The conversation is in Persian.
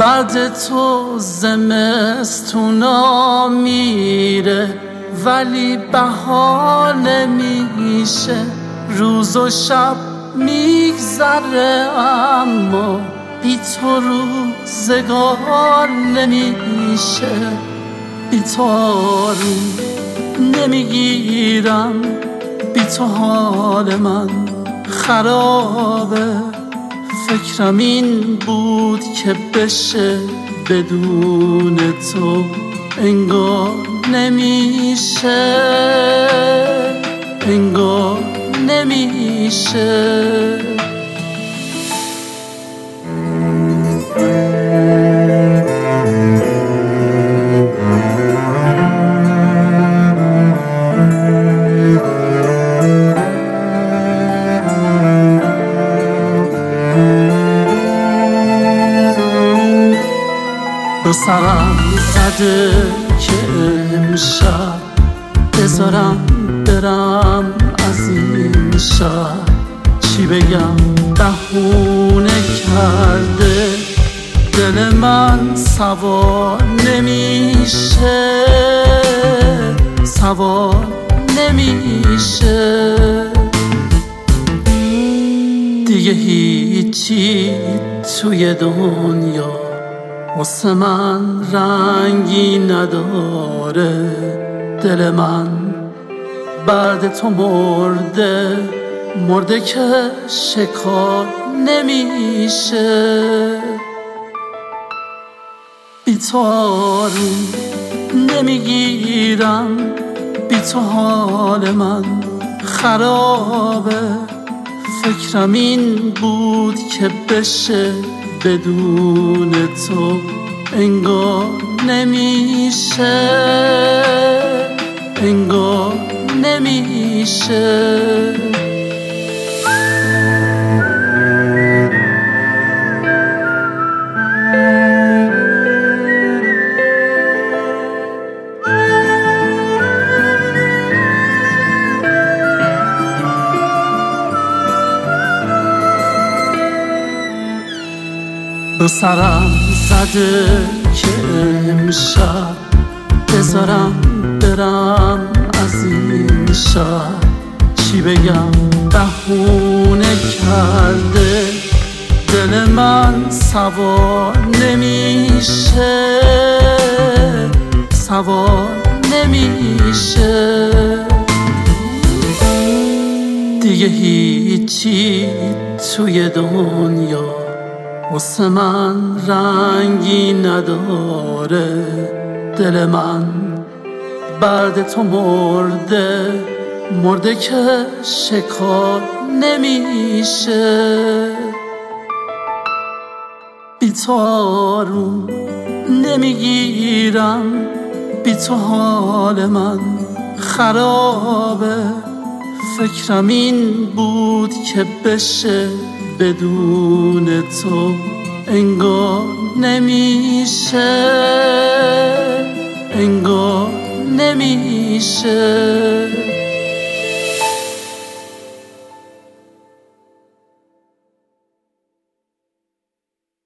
بعد تو زمستونا میره ولی بهار نمیشه، روز و شب میگذره اما بی تو روزگار نمیشه. بی تو آروم نمیگیرم، بی تو حال من خرابه. فکرم این بود که بشه بدون تو انگار نمیشه، انگار نمیشه. به سرم زده که امشب بذارم برم از این شهر. چی بگم بهونه کرده دل من سوار نمیشه، سوار نمیشه. دیگه هیچی توی دنیا واسه من رنگی نداره. دل من بعد تو مرده، مرده که شکار نمیشه. بی تو آروم نمیگیرم، بی تو حال من خرابه. فکرم این بود که بشه بدون تو انگار نمیشه، انگار نمیشه. به سرم زده که امشب بذارم برم از این شهر. چی بگم بهونه کرده دل من سوار نمیشه، سوار نمیشه. دیگه هیچی توی دنیا واسه من رنگی نداره. دل من بعد تو مرده، مرده که شکار نمیشه. بی تو آروم نمیگیرم، بی تو حال من خرابه. فکرم این بود که بشه بدون تو انگار نمیشه، انگار نمیشه.